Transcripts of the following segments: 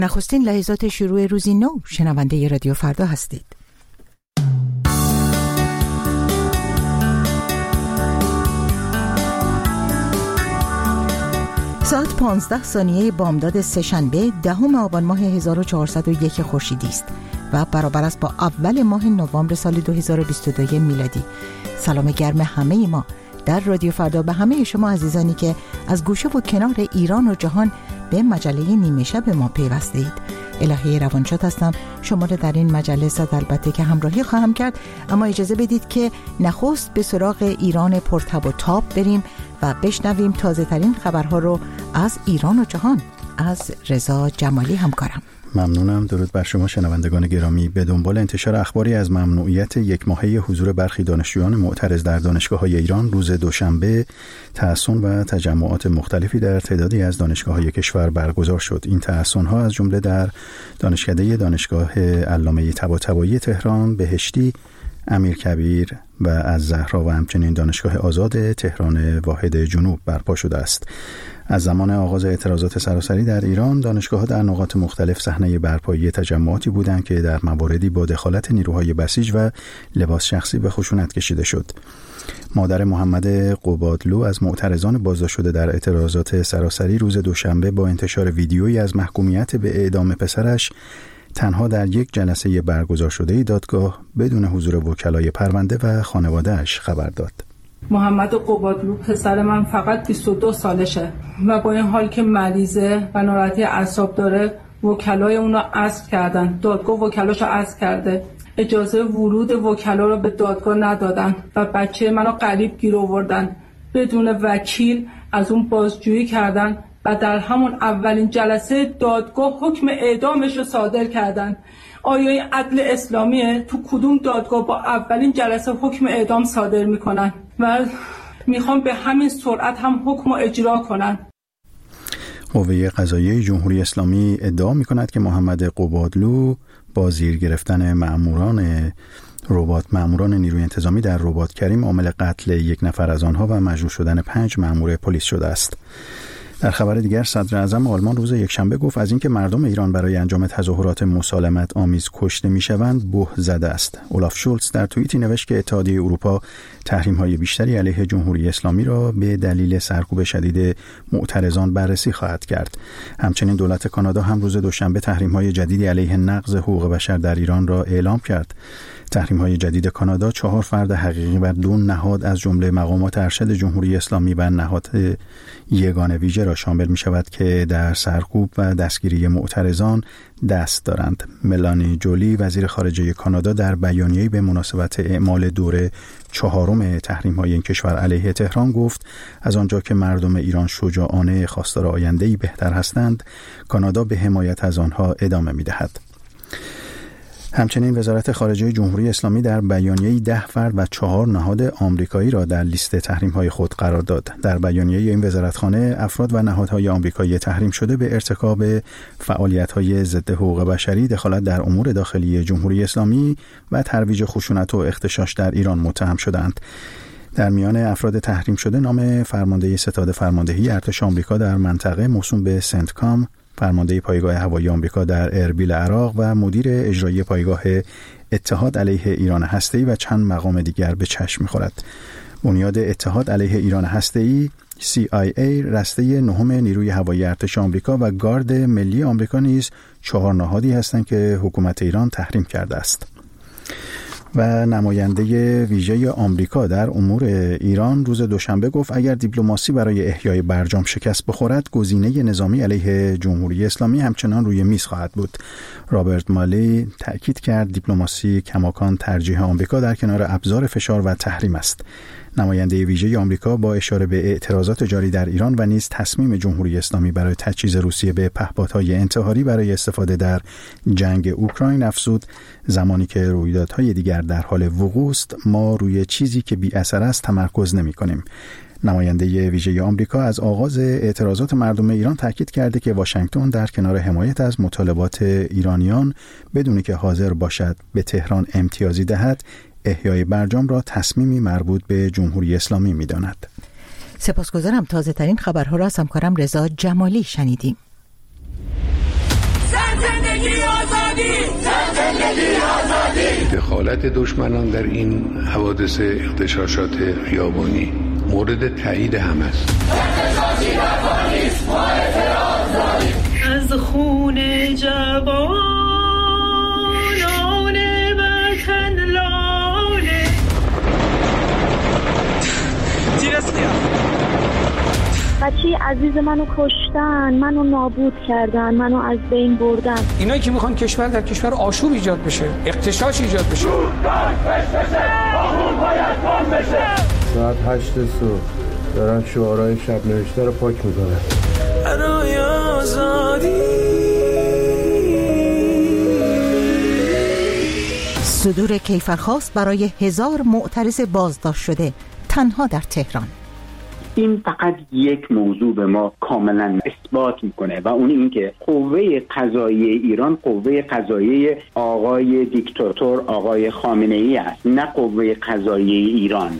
نخستین لحظات شروع روزی نو، شنونده رادیو فردا هستید. ساعت 15 بامداد سه‌شنبه 10 آبان ماه 1401 خورشیدی است و برابر است با اول ماه نوامبر سال 2022 میلادی. سلام گرم همه ما در رادیو فردا به همه شما عزیزانی که از گوشه و کنار ایران و جهان به مجله نیمه شب ما پیوسته اید. الهی روانشاد هستم، شما را در این مجله البته که همراهی خواهم کرد، اما اجازه بدید که نخست به سراغ ایران پرتب و تاب بریم و بشنویم تازه ترین خبرها رو از ایران و جهان از رضا جمالی همکارم. ممنونم. درود بر شما شنوندگان گرامی. به دنبال انتشار اخباری از ممنوعیت یک ماهه حضور برخی دانشجویان معترض در دانشگاه‌های ایران، روز دوشنبه تحصن و تجمعات مختلفی در تعدادی از دانشگاه‌های کشور برگزار شد. این تحصن‌ها از جمله در دانشکده دانشگاه علامه طباطبایی تهران، بهشتی، امیرکبیر و الزهرا و همچنین دانشگاه آزاد تهران واحد جنوب برپا شده است. از زمان آغاز اعتراضات سراسری در ایران، دانشگاه‌ها در نقاط مختلف صحنه برپایی تجمعاتی بودند که در مواردی با دخالت نیروهای بسیج و لباس شخصی به خشونت کشیده شد. مادر محمد قبادلو از معترضان بازداشت شده در اعتراضات سراسری روز دوشنبه با انتشار ویدیویی از محکومیت به اعدام پسرش تنها در یک جلسه برگزار شده دادگاه بدون حضور وکلای پرونده و خانواده‌اش خبر داد. محمد قبادلو پسر من فقط 22 سالشه و با این حال که مریضه و ناراحتی اعصاب داره، وکلای اون رو عزل کردن. دادگاه وکلاشو عزل کرده. اجازه ورود وکلا رو به دادگاه ندادن و بچه منو غریب گیر آوردن. بدون وکیل از اون بازجویی کردن و در همون اولین جلسه دادگاه حکم اعدامش رو صادر کردن. آیا این عدل اسلامیه؟ تو کدوم دادگاه با اولین جلسه حکم اعدام صادر میکنن و میخوام به همین سرعت هم حکم رو اجرا کنن. قوه قضاییه جمهوری اسلامی ادعا میکند که محمد قبادلو با زیر گرفتن ماموران نیروی انتظامی در رباط کریم عامل قتل یک نفر از آنها و مجروح شدن 5 مامور پلیس شده است. در خبر دیگر، صدر اعظم آلمان روز یکشنبه گفت از اینکه مردم ایران برای انجام تظاهرات مسالمت آمیز کشته میشوند بهت زده است. اولاف شولتز در توییتی نوشت که اتحادیه اروپا تحریم‌های بیشتری علیه جمهوری اسلامی را به دلیل سرکوب شدید معترضان بررسی خواهد کرد. همچنین دولت کانادا هم روز دوشنبه تحریم‌های جدیدی علیه نقض حقوق بشر در ایران را اعلام کرد. تحریم‌های جدید کانادا 4 فرد حقیقی و 2 نهاد از جمله مقامات ارشد جمهوری اسلامی و نهاد یگان ویژه را شامل می‌شود که در سرکوب و دستگیری معترضان دست دارند. ملانی جولی وزیر خارجه کانادا در بیانیه‌ای به مناسبت اعمال دوره 4 تحریم‌های این کشور علیه تهران گفت از آنجا که مردم ایران شجاعانه خواستار آینده‌ای بهتر هستند، کانادا به حمایت از آنها ادامه می‌دهد. همچنین وزارت خارجه جمهوری اسلامی در بیانیه‌ای 10 فرد و 4 نهاد آمریکایی را در لیست تحریم‌های خود قرار داد. در بیانیه این وزارتخانه افراد و نهادهای آمریکایی تحریم شده به ارتکاب فعالیت‌های ضد حقوق بشری، دخالت در امور داخلی جمهوری اسلامی و ترویج خشونت و اغتشاش در ایران متهم شدند. در میان افراد تحریم شده نام فرمانده ستاد فرماندهی ارتش آمریکا در منطقه موسوم به سنتکام، فرمانده پایگاه هوایی آمریکا در اربیل عراق و مدیر اجرایی پایگاه اتحاد علیه ایران هسته‌ای و چند مقام دیگر به چشم می‌خورد. بنیاد اتحاد علیه ایران هسته‌ای CIA، رسته 9 نیروی هوایی ارتش آمریکا و گارد ملی آمریکا نیز 4 نهادی هستند که حکومت ایران تحریم کرده است. و نماینده ویژه آمریکا در امور ایران روز دوشنبه گفت اگر دیپلماسی برای احیای برجام شکست بخورد، گزینه نظامی علیه جمهوری اسلامی همچنان روی میز خواهد بود. رابرت مالی تأکید کرد دیپلماسی کماکان ترجیح آمریکا در کنار ابزار فشار و تحریم است. نماینده ویژه آمریکا با اشاره به اعتراضات جاری در ایران و نیز تصمیم جمهوری اسلامی برای تجهیز روسیه به پهپادهای انتحاری برای استفاده در جنگ اوکراین افزود زمانی که رویدادهای دیگر در حال وقوع است، ما روی چیزی که بی اثر است تمرکز نمی‌کنیم. نماینده ویژه آمریکا از آغاز اعتراضات مردم ایران تاکید کرده که واشنگتن در کنار حمایت از مطالبات ایرانیان بدون که حاضر باشد به تهران امتیازی دهد، احیای برجام را تصمیمی مربوط به جمهوری اسلامی می‌داند. سپاسگزارم. تازه ترین خبرها را از همکارم رضا جمالی شنیدیم. دخالت دشمنان در این حوادث اغتشاشات خیابانی مورد تایید همه است. از خون جوانان وطن لاله بچه عزیز منو کشتن، منو نابود کردن، منو از بین بردن. اینایی که میخوان کشور در کشور آشوب ایجاد بشه، اغتشاش ایجاد بشه. ساعت 8 صبح دارن شعارهای شب نوشته رو پاک میکنن. برای آزادی صدور کیفرخواست برای 1000 معترض بازداشت شده تنها در تهران. این فقط یک موضوع به ما کاملا اثبات میکنه و اون این که قوه قضاییه ایران قوه قضاییه آقای دیکتاتور آقای خامنه‌ای است، نه قوه قضاییه ایران.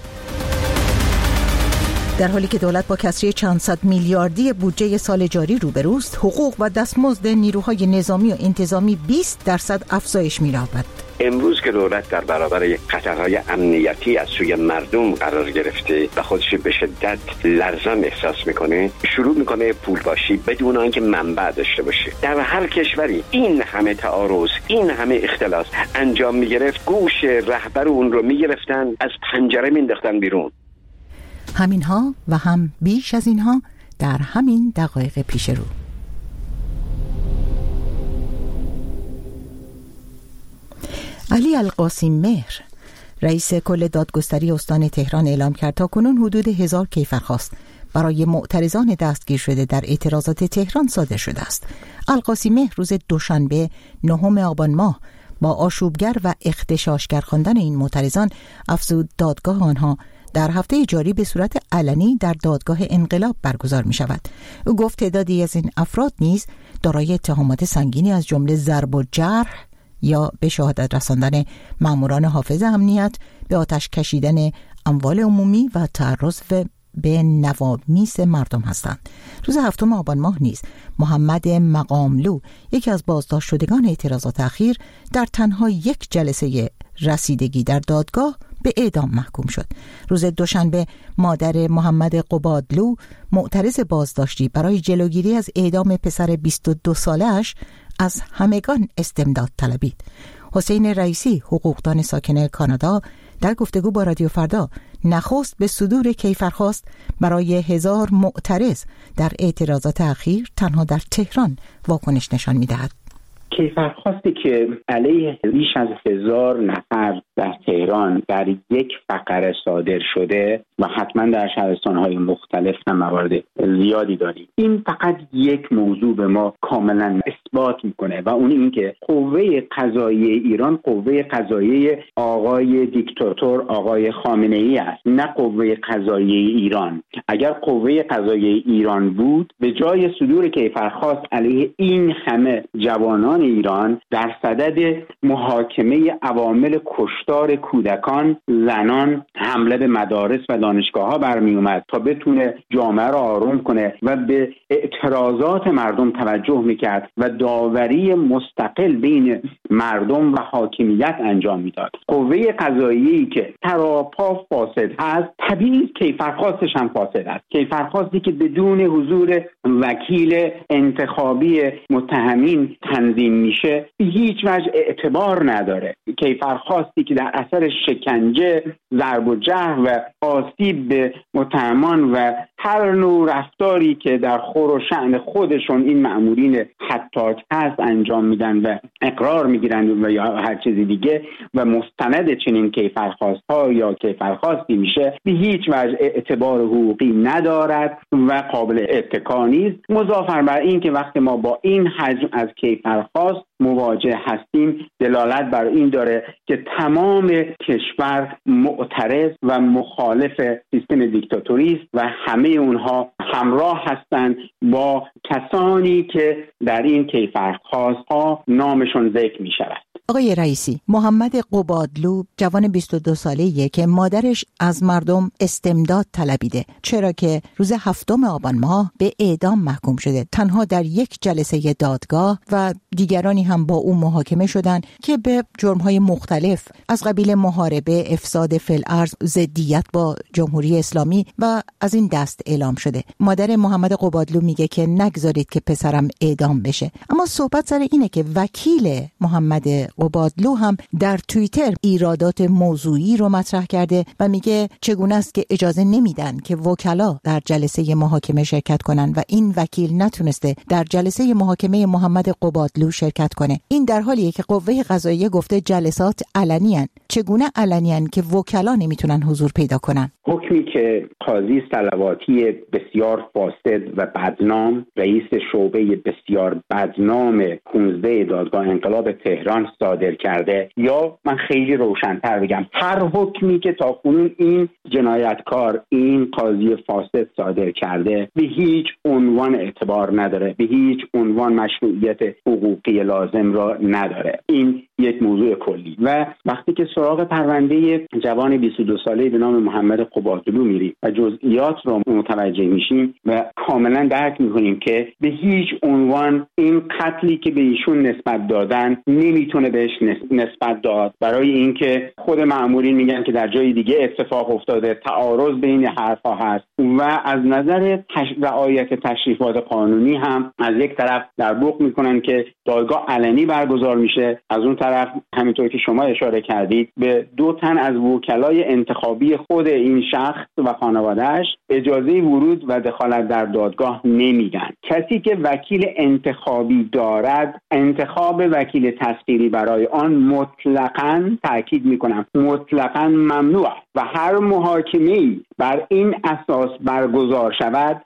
در حالی که دولت با کسری چند صد میلیاردی بودجه سال جاری روبروست، حقوق و دستمزد نیروهای نظامی و انتظامی 20% افزایش می‌یابد. امروز که دولت در برابر یک خطرهای امنیتی از سوی مردم قرار گرفته و خودش به شدت لرزان احساس میکنه، شروع میکنه پولباشی بدون آنکه منبع داشته باشه. در هر کشوری این همه تعارض، این همه اختلاس انجام میگرفت، گوش رهبر اون رو میگرفتن، از پنجره مینداختن بیرون. همینها و هم بیش از اینها در همین دقایق پیش رو. علی القاسم مهر رئیس کل دادگستری استان تهران اعلام کرد تاکنون حدود 1000 کیفرخواست برای معترضان دستگیر شده در اعتراضات تهران صادر شده است. القاسم مهر روز دوشنبه 9 آبان ماه با آشوبگر و اغتشاشگر خواندن این معترضان افزود دادگاه آنها در هفته جاری به صورت علنی در دادگاه انقلاب برگزار می شود. او گفت تعدادی از این افراد نیز دارای اتهامات سنگینی از جمله ضرب و جرح یا به شهادت رساندن ماموران حافظ امنیت، به آتش کشیدن اموال عمومی و تعرض به نوامیس مردم هستند. روز 7 آبان ماه نیز محمد مقاملو، یکی از بازداشت شدگان اعتراضات اخیر، در تنها یک جلسه رسیدگی در دادگاه به اعدام محکوم شد. روز دوشنبه مادر محمد قبادلو، معترض بازداشتی برای جلوگیری از اعدام پسر 22 ساله‌اش، از همگان استمداد طلبید. حسین رئیسی، حقوقدان ساکن کانادا، در گفتگو با رادیو فردا نخست به صدور کیفرخواست برای 1000 معترض در اعتراضات اخیر تنها در تهران واکنش نشان می‌دهد. کیفرخواستی که علیه بیش از 1000 نفر در تهران در یک فقره صادر شده و حتما در شهرستان‌های مختلف هم موارد زیادی داریم، این فقط یک موضوع به ما کاملا اثبات میکنه و اون این که قوه قضاییه ایران قوه قضاییه آقای دیکتاتور آقای خامنه‌ای است، نه قوه قضاییه ایران. اگر قوه قضاییه ایران بود، به جای صدور کیفرخواست علیه این همه جوانان ایران در صدد محاکمه عوامل کشتار کودکان، زنان، حمله به مدارس و دانشگاه‌ها برمی اومد تا بتونه جامعه را آروم کنه و به اعتراضات مردم توجه میکرد و داوری مستقل بین مردم و حاکمیت انجام میداد. قوه قضاییه‌ای که سراپا فاسد هست، طبیعی کیفرخواستش هم فاسد است. کیفرخواستی که بدون حضور وکیل انتخابی متهمین تنظیم میشه به هیچ وجه اعتبار نداره. کیفرخواستی که در اثر شکنجه، ضرب و جرح و آسیب به متهمان و هر نوع رفتاری که در خور و شأن خودشون این مأمورین حتاک هست انجام میدن و اقرار میگیرن و یا هر چیزی دیگه و مستند چنین کیفرخواست‌ها یا کیفرخواستی میشه، به هیچ وجه اعتبار حقوقی ندارد و قابل اتکا نیست. مضافاً بر این که وقتی ما با این حجم از کیفرخواست مواجه هستیم، دلالت بر این داره که تمام کشور معترض و مخالف سیستم دیکتاتوری است و همه اونها همراه هستند با کسانی که در این کیفرخواست‌ها نامشون ذکر می شود. آقای رئیسی، محمد قبادلو جوان 22 ساله‌ایه که مادرش از مردم استمداد طلبیده، چرا که روز 7 آبان ماه به اعدام محکوم شده. تنها در یک جلسه دادگاه و دیگرانی هم با او محاکمه شدن که به جرم‌های مختلف از قبیل محاربه، افساد فی‌الارض، ضدیت با جمهوری اسلامی و از این دست اعلام شده. مادر محمد قبادلو میگه که نگذارید که پسرم اعدام بشه. اما صحبت سر اینه که وکیل محمد قبادلو هم در توییتر ایرادات موضوعی رو مطرح کرده و میگه چگونه است که اجازه نمیدن که وکلا در جلسه محاکمه شرکت کنن و این وکیل نتونسته در جلسه محاکمه محمد قبادلو شرکت کنه. این در حالیه که قوه قضاییه گفته جلسات علنی ان. چگونه علنی ان که وکلا نمیتونن حضور پیدا کنن؟ حکمی که قاضی صلواتی بسیار فاسد و بدنام، رئیس شعبه بسیار بدنام 15 دادگاه انقلاب تهران صادر کرده، یا من خیلی روشن‌تر بگم هر حکمی که تاکنون این جنایتکار، این قاضی فاسد صادر کرده، به هیچ عنوان اعتبار نداره، به هیچ عنوان مشروعیت حقوقی لازم را نداره. این یک موضوع کلی. و وقتی که سراغ پرونده جوان 22 ساله به نام محمد قبادلو میریم و جزئیات را متوجه میشیم و کاملا درک میکنیم که به هیچ عنوان این قتلی که به ایشون نسبت دادن نمیتونه بهش نسبت داد، برای اینکه خود مأمورین میگن که در جای دیگه اتفاق افتاده، تعارض بین حرفا هست و از نظر رعایت تشریفات قانونی هم از یک طرف در بوق میکنن که دادگاه علنی برگزار میشه، از اون طرف همینطور که شما اشاره کردید به 2 تن از وکلای انتخابی خود این شخص و خانواده‌اش اجازه ورود و دخالت در دادگاه نمیدن. کسی که وکیل انتخابی دارد، انتخاب وکیل تسخیری برای آن مطلقاً، تاکید میکنم مطلقاً ممنوع و هر محاکمه‌ای بر این اساس برگزار شود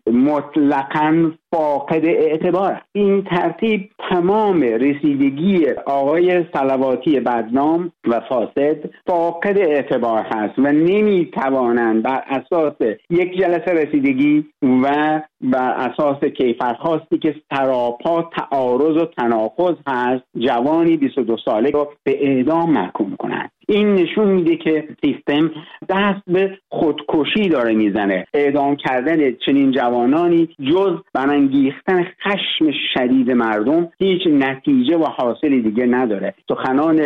مطلقاً فاقد اعتبار است. این ترتیب تمام رسیدگی آقای صلواتی بدنام و فاسد فاقد اعتبار هست و نمیتوانند بر اساس یک جلسه رسیدگی و بر اساس کیفرخواستی که سراپا تعارض و تناقض هست جوانی 22 ساله رو به اعدام محکوم کنند. این نشون میده که سیستم دست به خودکشی داره میزنه. اعدام کردن چنین جوانانی جز برانگیختن خشم شدید مردم هیچ نتیجه و حاصلی دیگه نداره. سخنان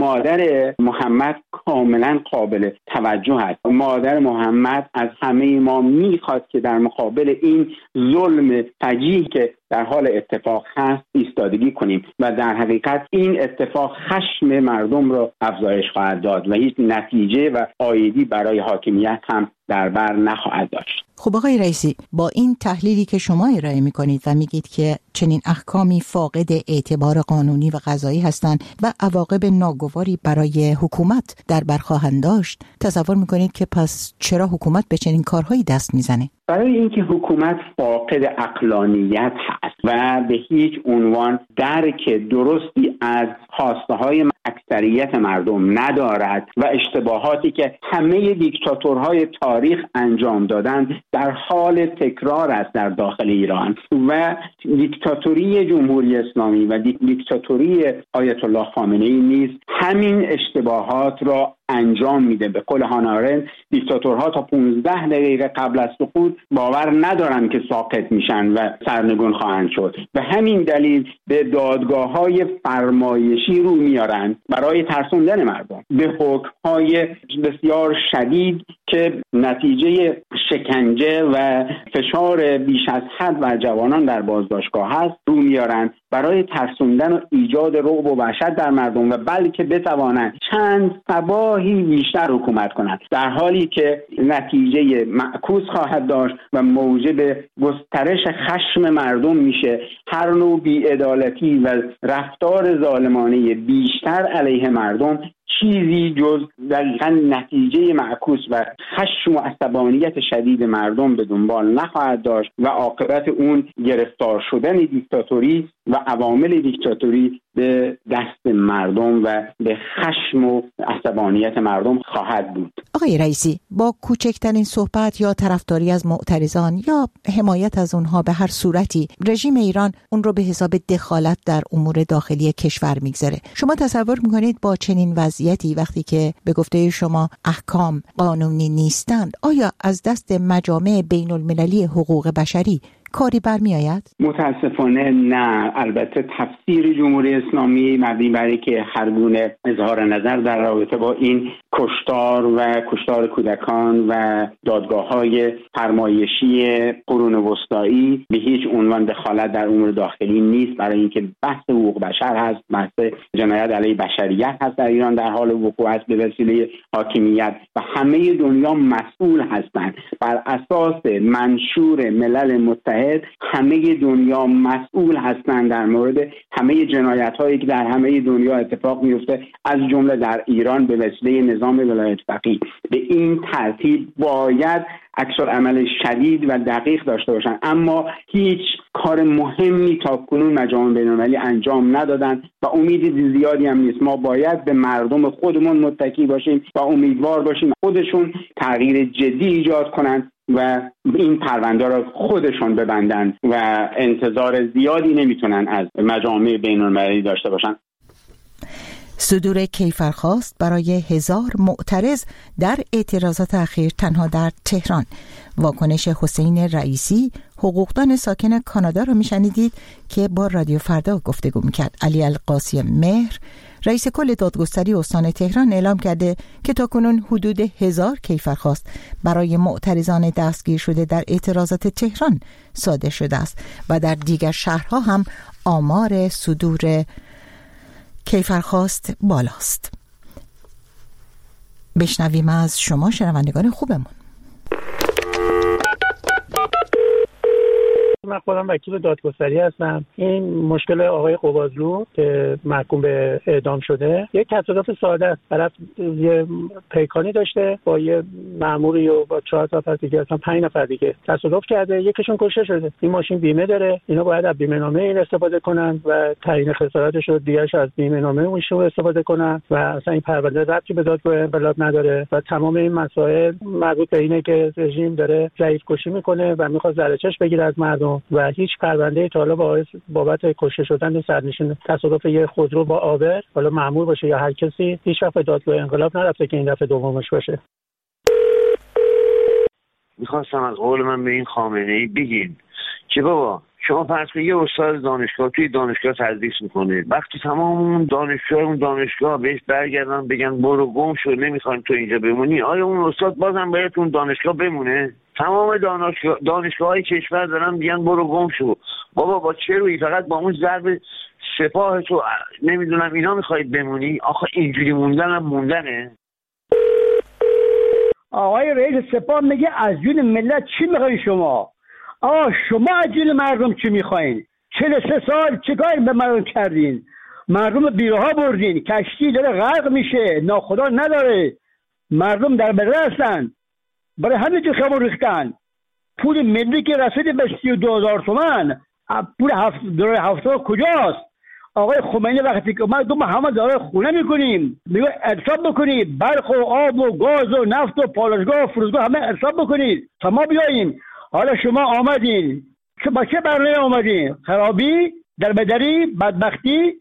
مادر محمد کاملا قابل توجه است. مادر محمد از همه ما میخواد که در مقابل این ظلم فجیع که در حال اتفاق هست ایستادگی کنیم و در حقیقت این اتفاق خشم مردم را افزایش خواهد داد و هیچ نتیجه و عایدی برای حاکمیت هم در بر نخواهد داشت. خب آقای رئیسی، با این تحلیلی که شما ارائه می‌کنید و میگید که چنین احکامی فاقد اعتبار قانونی و قضایی هستند و عواقب ناگواری برای حکومت در بر خواهند داشت، تصور می‌کنید که پس چرا حکومت به چنین کارهایی دست میزنه؟ برای اینکه حکومت فاقد عقلانیت هست و به هیچ عنوان درک درستی از خواسته‌های اکثریت مردم ندارد و اشتباهاتی که همه دیکتاتورهای تاریخ انجام دادند در حال تکرار است در داخل ایران و دیکتاتوری جمهوری اسلامی و دیکتاتوری آیت الله خامنه‌ای نیز همین اشتباهات را انجام میده. به قول هانا آرنت دیکتاتورها تا 15 دقیقه قبل از سقوط باور ندارن که ساقط میشن و سرنگون خواهند شد. به همین دلیل به دادگاه‌های فرمایشی رو میارن برای ترسوندن مردم به حکم‌های بسیار شدید که نتیجه شکنجه و فشار بیش از حد بر جوانان در بازداشتگاه هست رو میارن برای ترسوندن و ایجاد رعب و وحشت در مردم و بلکه بتوانند چند صباحی بیشتر حکومت کنند، در حالی که نتیجه معکوس خواهد داشت و موجب گسترش خشم مردم میشه. هر نوع بی‌عدالتی و رفتار ظالمانه بیشتر علیه مردم چیزی جز دقیقاً نتیجه معکوس و خشم و عصبانیت شدید مردم به دنبال نخواهد داشت و عاقبت اون گرفتار شدن دیکتاتوری و عوامل دیکتاتوری به دست مردم و به خشم و عصبانیت مردم خواهد بود. آقای رئیسی، با کوچکترین صحبت یا طرفداری از معترضان یا حمایت از اونها به هر صورتی، رژیم ایران اون رو به حساب دخالت در امور داخلی کشور میگذاره. شما تصور میکنید با چنین وضعیتی وقتی که به گفته شما احکام قانونی نیستند، آیا از دست مجامع بین المللی حقوق بشری کاری برمی آید؟ متاسفانه نه. البته تفسیر جمهوری اسلامی مبنی بر اینکه هر گونه اظهار نظر در رابطه با این کشتار کودکان و دادگاه‌های فرمایشی قرون وسطایی به هیچ عنوان دخالت در امور داخلی نیست، برای اینکه بحث حقوق بشر هست، بحث جنایت علیه بشریت هست در ایران در حال وقوع است به وسیله حاکمیت و همه دنیا مسئول هستند. بر اساس منشور ملل متحد همه دنیا مسئول هستند در مورد همه جنایت‌هایی که در همه دنیا اتفاق میفته، از جمله در ایران به وسیله نظام ولایت فقیه. به این ترتیب باید عکس‌العمل شدید و دقیق داشته باشند، اما هیچ کار مهمی تاکنون مجامع بین‌المللی انجام ندادن و امید زیادی هم نیست. ما باید به مردم خودمون متکی باشیم و امیدوار باشیم خودشون تغییر جدی ایجاد کنند و این پرونده را خودشون ببندن و انتظار زیادی نمیتونن از مجامع بین‌المللی داشته باشن. صدور کیفرخواست برای 1000 معترض در اعتراضات اخیر تنها در تهران. واکنش حسین رئیسی، حقوقدان ساکن کانادا را میشنیدید که با رادیو فردا گفتگو میکرد. علی القاسی مهر، رئیس کل دادگستری استان تهران، اعلام کرده که تاکنون حدود 1000 کیفرخواست برای معترضان دستگیر شده در اعتراضات تهران صادر شده است و در دیگر شهرها هم آمار صدور کیفرخواست بالاست. بشنویم از شما شنوندگان خوبمون. من خودم وکیل دادگستری هستم. این مشکل آقای قبادلو که محکوم به اعدام شده یک تصادف ساده است. طرف یه پیکانی داشته با یه مأموری و با 4 نفر دیگه، اصلا 5 نفر دیگه تصادف کرده، یکیشون کشته شده. این ماشین بیمه داره، اینا باید از بیمه نامه این استفاده کنن و تعیین خسارتش رو دیگه‌اش از بیمه نامه اونشون استفاده کنن و اصلا این پرونده ربطی به دادگاه انقلاب نداره و تمام این مسائل مربوط به اینه که رژیم داره ضعیف کشی میکنه و میخواد زرچش بگیره از مردم و هیچ پرونده تا حالا بابت کشته شدن سرنشین تصادف یه خودرو با آبر، حالا مأمور باشه یا هر کسی، هیچ وقت به دادگاه انقلاب نرفته که این دفعه دومش باشه. میخواستم از قول من به این خامنه‌ای بگین که بابا شما فرض کنید یه استاد دانشگاه توی دانشگاه تدریس میکنه، وقتی تمام اون دانشگاه بهش برگردن بگن برو گم شو نمیخوایم تو اینجا بمونی، آیا اون استاد بازم باید اون دانشگاه بمونه؟ تمام دانشگاه‌های کشور دارن میگن برو گم شو. بابا با چه رویی فقط با اون ضرب سپاه تو نمیدونم اینا میخواید بمونی؟ آخه اینجوری موندن هم موندنه. آقای رئیس سپاه میگه از جون ملت چی میخواین شما؟ شما از جون مردم چی میخواین؟ 43 سال چیکار به مردم کردین؟ مردم بیرها بردین، کشتی داره غرق میشه، ناخدا نداره، مردم در بدر هستن، برای همین جو خیابون ریختن. پول ملی که رسید به 32,000 تومان، پول هفته کجاست؟ آقای خمینی وقتی که ما دوم همه داره خونه میکنیم، میگه حساب بکنید، برق و آب و گاز و نفت و پالایشگاه و فروشگاه همه حساب بکنید تا ما بیاییم. حالا شما آمدین که با چه برنامه آمدین؟ خرابی، دربدری، بدبختی.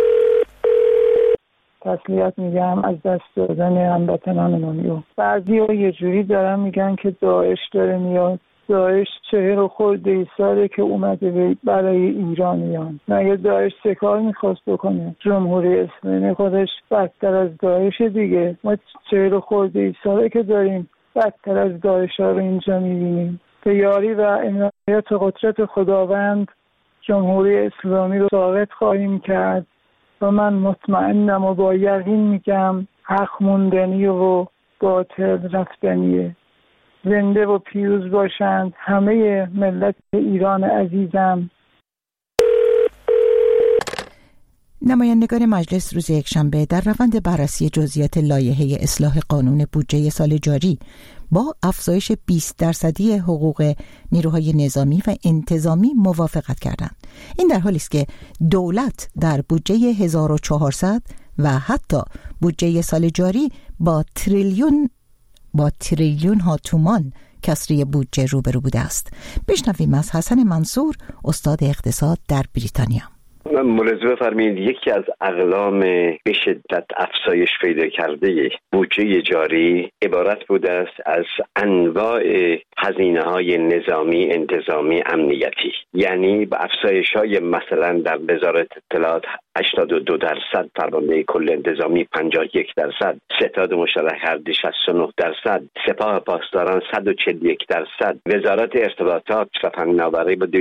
تسلیت میگم از دست دادن هموطنانمون. بعضی‌ها یه جوری دارن میگن که داعش داره میاد. داعش 40 خورده ساله که اومده برای ایرانیان. مگه داعش چه کار میخواست بکنه؟ جمهوری اسلامی خودش بدتر از داعش دیگه. ما 40 خورده ساله که داریم بدتر از داعش ها رو اینجا میبینیم. به یاری و عنایت قدرت خداوند جمهوری اسلامی رو ساقط خواهیم کرد و من مطمئنم و با یقین میگم حق موندنی و باطل رفتنیه. زنده و پیروز باشند همه ملت ایران عزیزم. نمایندگان مجلس روز یکشنبه در روند بررسی جزئیات لایحه اصلاح قانون بودجه سال جاری با افزایش 20% حقوق نیروهای نظامی و انتظامی موافقت کردند. این در حالی است که دولت در بودجه 1400 و حتی بودجه سال جاری با تریلیون ها تومان کسری بودجه روبرو بوده است. بشنویم از حسن منصور، استاد اقتصاد در بریتانیا. ملاحظه بفرمایید، یکی از اقلام به شدت افزایش پیدا کرده بودجه جاری عبارت بوده است از انواع هزینه‌های نظامی، انتظامی، امنیتی. یعنی به افزایش‌های مثلا در وزارت اطلاعات 82%، فرمانده کل انتظامی 51%، ستاد مشترک ارضی 69%، سپاه پاسداران 141%، وزارت ارتباطات و فناوری با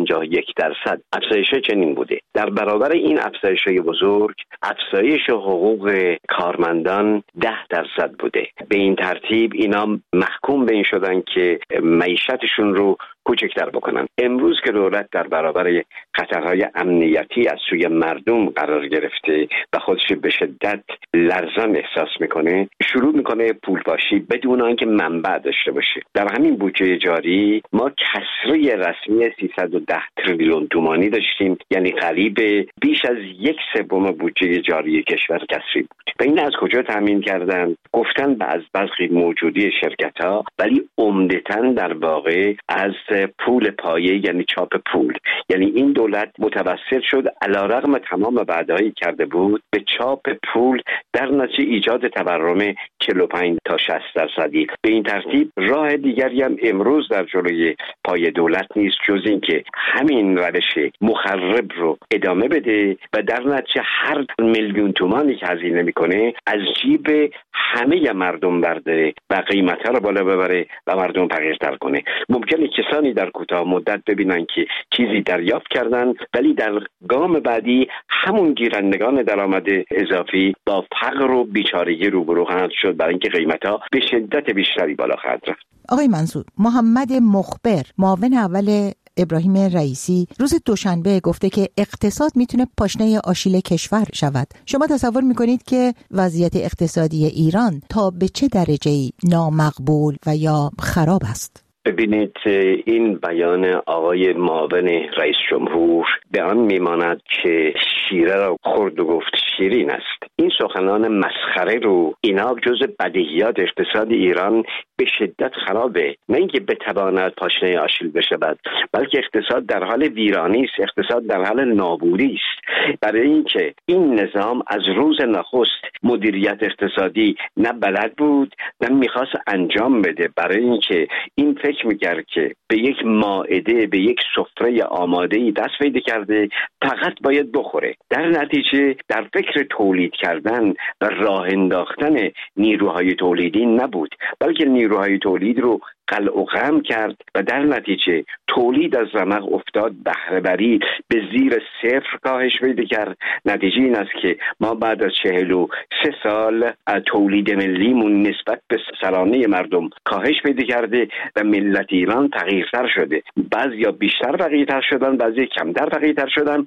251%. افزایش چنین بوده. در برابر این افزایش‌های بزرگ، افزایش حقوق کارمندان 10% بوده. به این ترتیب اینا محکوم به این شدن که معیشتشون رو کوچکتر بکنن. امروز که دولت در برابر خطرهای امنیتی از سوی مردم قرار گرفته و خودش به شدت لرزان احساس میکنه، شروع میکنه پولپاشی بدون آنکه منبع داشته باشه. در همین بودجه جاری ما کسری رسمی 310 تریلیون تومانی داشتیم، یعنی قریب بیش از 1/3 بودجه جاری کشور کسری بود. و این از کجا تامین کردن؟ گفتن از برخی موجودی شرکت‌ها، ولی عمدتاً در واقع از پول پایه، یعنی چاپ پول. یعنی این دولت متوسل شد علیرغم تمام وعده‌هایی کرده بود به چاپ پول، در نتیجه ایجاد تورم 45 تا 60%. به این ترتیب راه دیگری هم امروز در جلوی پای دولت نیست جز این که همین روش مخرب رو ادامه بده و در نتیجه هر میلیون تومانی که هزینه میکنه از جیب همه مردم برده و قیمت‌ها رو بالا ببره و مردم فقیرتر کنه. ممکنه کسانی در کوتاه مدت ببینن که چیزی دریافت کردن، ولی در گام بعدی همون گیرندگان درآمد اضافی با فقر و بیچارگی روبرو خواهند شد، برای اینکه قیمت‌ها به شدت بیشتری بالا خواهد رفت. آقای منصور، محمد مخبر، معاون اول ابراهیم رئیسی، روز دوشنبه گفته که اقتصاد میتونه پاشنه آشیل کشور شود. شما تصور میکنید که وضعیت اقتصادی ایران تا به چه درجه‌ای نامقبول و یا خراب است؟ ببینید، این بیان آقای معاون رئیس جمهور به آن میماند که شیره را خورد و گفت شیرین است. این سخنان مسخره رو، اینا جز بدیهیات اقتصاد ایران به شدت خرابه. نه اینکه بتواند پاشنه آشیل بشود، بلکه اقتصاد در حال ویرانی است، اقتصاد در حال نابودی است. برای اینکه این نظام از روز نخست مدیریت اقتصادی نه بلد بود نه میخواست انجام بده، برای اینکه این فکر میکرد که به یک مائده، به یک سفره آماده‌ای دست پیدا کرده، فقط باید بخوره. در نتیجه در فکر تولید کردن و راه انداختن نیروهای تولیدی نبود، بلکه نیروهای تولید رو قلع و قم کرد و در نتیجه تولید از رمق افتاد، بهره‌وری به زیر صفر کاهش پیدا کرد. نتیجه این است که ما بعد از 43 سال تولید ملیمون نسبت به سرانه مردم کاهش پیدا کرده و ملت ایران فقیرتر شده. بعضیا بیشتر فقیرتر شدن، بعضی کمتر فقیرتر شدن.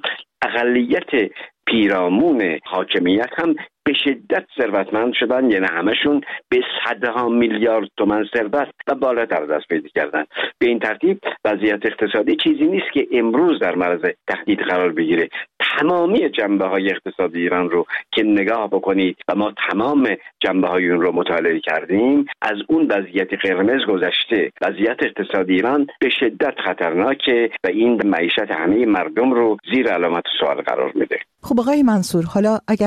اقلیت پیرامون حاکمیت هم به شدت ثروتمند شدن، یعنی همشون به صدها میلیارد تومان ثروت و بالاتر دست پیدا کردن. به این ترتیب وضعیت اقتصادی چیزی نیست که امروز در معرض تهدید قرار بگیره. تمامی جنبه‌های اقتصادی ایران رو که نگاه بکنید و ما تمام جنبه‌های اون رو مطالعه کردیم، از اون وضعیت قرمز گذشته. وضعیت اقتصادی ایران به شدت خطرناکه و این معیشت همه مردم رو زیر علامت سوال قرار میده. خب آقای منصور، حالا اگر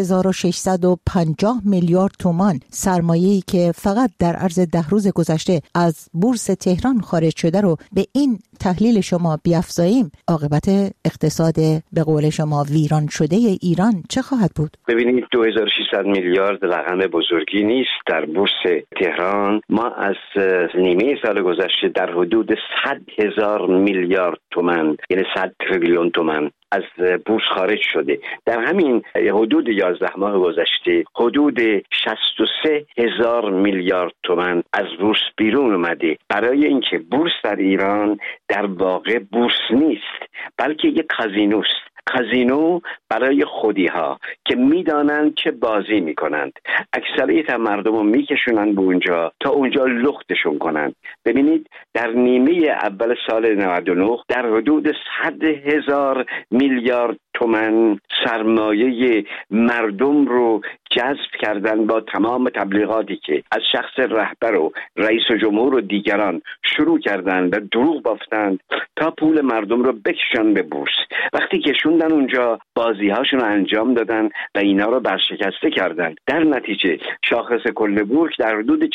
3650 میلیارد تومان سرمایه‌ای که فقط در عرض 10 روز گذشته از بورس تهران خارج شده رو به این تحلیل شما بیافزاییم، عاقبت اقتصاد به قول شما ویران شده ایران چه خواهد بود؟ ببینید، 2600 میلیارد رقم بزرگی نیست. در بورس تهران ما از نیمه سال گذشته در حدود 100,000 میلیارد تومان، یعنی 100 تریلیون تومان از بورس خارج شده. در همین حدود 11 ماه گذشته حدود 63,000 میلیارد تومان از بورس بیرون اومده. برای اینکه بورس در ایران در واقع بورس نیست، بلکه یک کازینوست. کازینو برای خودی ها که میدانند چه بازی میکنند. اکثریت مردم رو میکشونند به اونجا تا اونجا لختشون کنند. ببینید در نیمه اول سال 99 در حدود 100,000 میلیارد تومان سرمایه مردم رو جذب کردن با تمام تبلیغاتی که از شخص رهبر و رئیس جمهور و دیگران شروع کردن و دروغ بافتند تا پول مردم رو بکشن به بورس. وقتی کشوندن اونجا بازی هاشون رو انجام دادن و اینا رو برشکسته کردن. در نتیجه شاخص کل بورس در حدود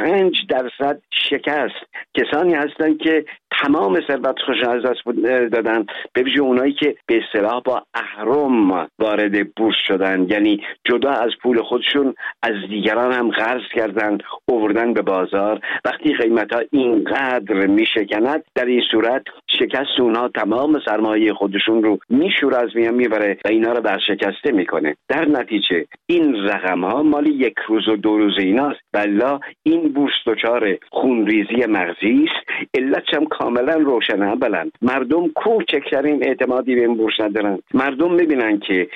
45% شکست. کسانی هستند که تمام ثروت خودشون از دست دادن، به ویژه اونایی که به اصطلاح با اهرم وارد بورس شدن، یعنی جدا از پول خودشون از دیگران هم قرض کردن آوردن به بازار. وقتی قیمت‌ها اینقدر میشکند، در این صورت شکست اونها تمام سرمایه خودشون رو میشوره، از میان میبره و اینا رو برشکسته میکنه. در نتیجه این رقم‌ها مالی 1 روز و 2 روز ایناست. بلا این بورس دچار خونریزی مغزی است. علتش هم کاملا روشنه. اولا مردم کوچکترین اعتمادی به این بورس ندارن. مردم میبینن که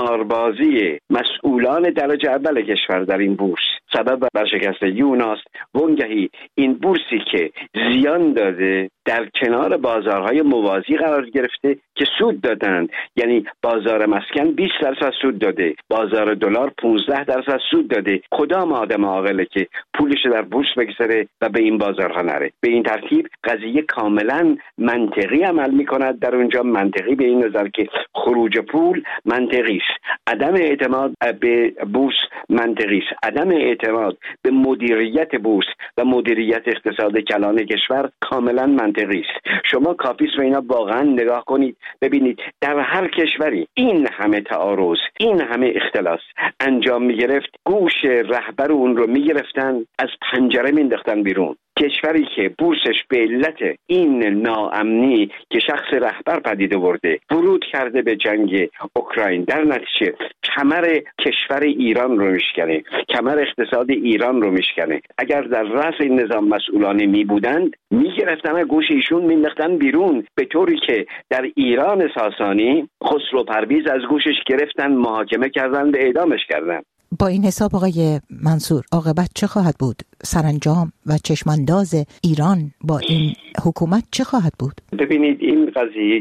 قماربازی مسئولان درجه اول کشور در این بورس سبب برشکستگی اوناست. وانگهی این بورسی که زیان داده در کنار بازارهای موازی قرار گرفته که سود دادند، یعنی بازار مسکن 20% سود داده، بازار دلار 15% سود داده. کدام آدم عاقله که پولش در بورس بگذاره و به این بازارها نره؟ به این ترتیب قضیه کاملا منطقی عمل میکند در اونجا. منطقی به این نظر که خروج پول منطقی است، عدم اعتماد به بورس منطقی است، عدم اعتماد به مدیریت بورس و مدیریت اقتصاد کلان کشور کاملا منطقی است. شما کافیست به اینا واقعا نگاه کنید، ببینید در هر کشوری این همه تعارض، این همه اختلاس انجام میگرفت، گوش رهبر اون رو میگرفتن، از پنجره مینداختن بیرون. کشوری که بورسش به علت این ناامنی که شخص رهبر پدید آورده ورود کرده به جنگ اوکراین، در نتیجه کمر کشور ایران رو میشکنه، کمر اقتصاد ایران رو میشکنه. اگر در رأس این نظام مسئولانه می بودند میگرفتن گوش ایشون مینداختن بیرون، به طوری که در ایران ساسانی خسرو پرویز از گوشش گرفتن، محاکمه کردن، به اعدامش کردن. با این حساب آقای منصور عاقبت چه خواهد بود؟ سرانجام و چشمانداز ایران با این حکومت چه خواهد بود؟ ببینید این قضیه